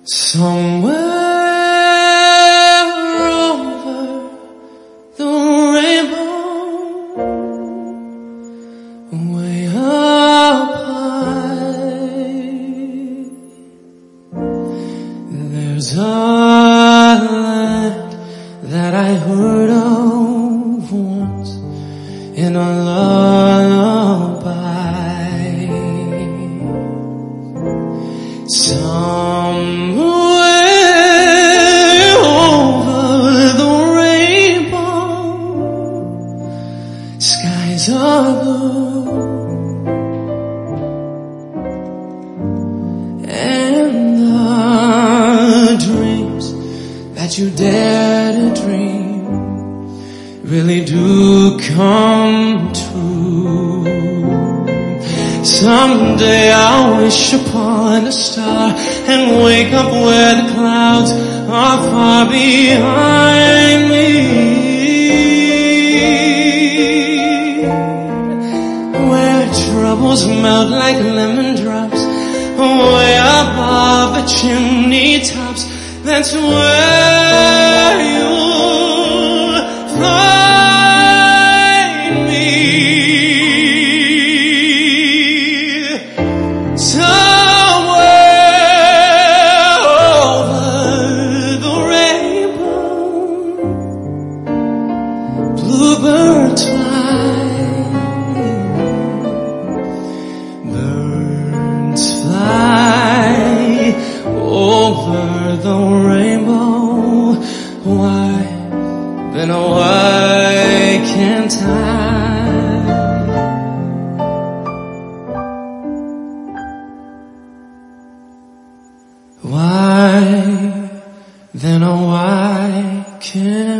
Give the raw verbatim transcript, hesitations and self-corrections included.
Somewhere over the rainbow, way up high, there's a land that I heard of once in a lullaby. Somewhere over the rainbow, skies are blue, and the dreams that you dare to dream really do come true. Someday I'll wish upon a star and wake up where the clouds are far behind me, where troubles melt like lemon drops way above the chimney tops. That's where you'll find bluebirds fly, birds fly over the rainbow. Why, then why can't I? Why, then why can't